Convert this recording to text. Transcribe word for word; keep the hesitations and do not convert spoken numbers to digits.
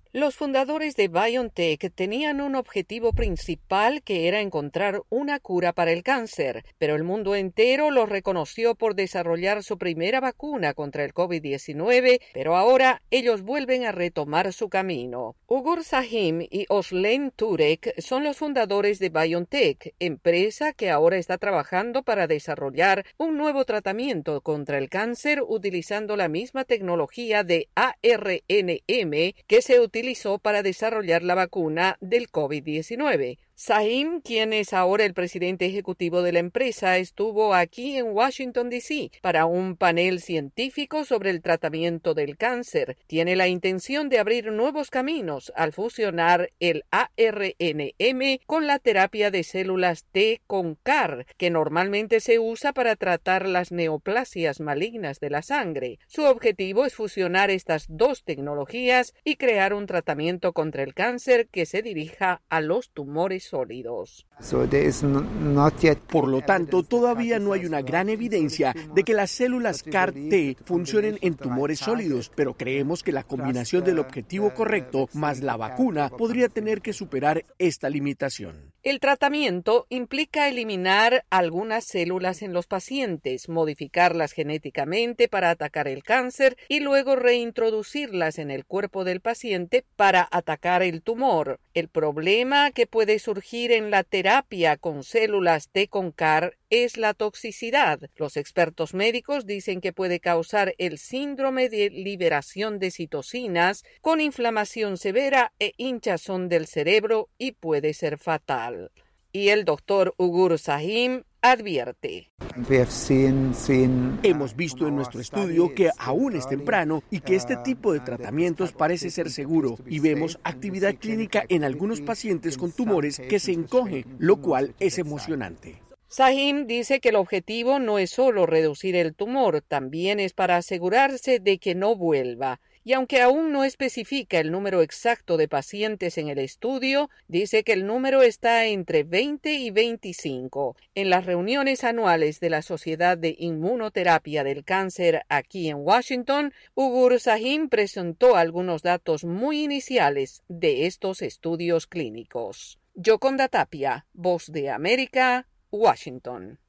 Los fundadores de BioNTech tenían un objetivo principal que era encontrar una cura para el cáncer, pero el mundo entero los reconoció por desarrollar su primera vacuna contra el COVID diecinueve, pero ahora ellos vuelven a retomar su camino. Ugur Sahin y Özlem Türek son los fundadores de BioNTech, empresa que ahora está trabajando para desarrollar un nuevo tratamiento contra el cáncer utilizando la misma tecnología de A R N M que se utiliza utilizó para desarrollar la vacuna del COVID diecinueve. Sahin, quien es ahora el presidente ejecutivo de la empresa, estuvo aquí en Washington, D C para un panel científico sobre el tratamiento del cáncer. Tiene la intención de abrir nuevos caminos al fusionar el A R N M con la terapia de células T con C A R, que normalmente se usa para tratar las neoplasias malignas de la sangre. Su objetivo es fusionar estas dos tecnologías y crear un tratamiento contra el cáncer que se dirija a los tumores sólidos. Por lo tanto, todavía no hay una gran evidencia de que las células C A R T funcionen en tumores sólidos, pero creemos que la combinación del objetivo correcto más la vacuna podría tener que superar esta limitación. El tratamiento implica eliminar algunas células en los pacientes, modificarlas genéticamente para atacar el cáncer y luego reintroducirlas en el cuerpo del paciente para atacar el tumor. El problema que puede surgir en la terapia con células T con C A R es la toxicidad. Los expertos médicos dicen que puede causar el síndrome de liberación de citocinas con inflamación severa e hinchazón del cerebro y puede ser fatal. Y el doctor Ugur Sahin advierte. Hemos visto en nuestro estudio que aún es temprano y que este tipo de tratamientos parece ser seguro y vemos actividad clínica en algunos pacientes con tumores que se encogen, lo cual es emocionante. Sahin dice que el objetivo no es solo reducir el tumor, también es para asegurarse de que no vuelva. Y aunque aún no especifica el número exacto de pacientes en el estudio, dice que el número está entre veinte y veinticinco. En las reuniones anuales de la Sociedad de Inmunoterapia del Cáncer aquí en Washington, Ugur Sahin presentó algunos datos muy iniciales de estos estudios clínicos. Yoconda Tapia, Voz de América, Washington.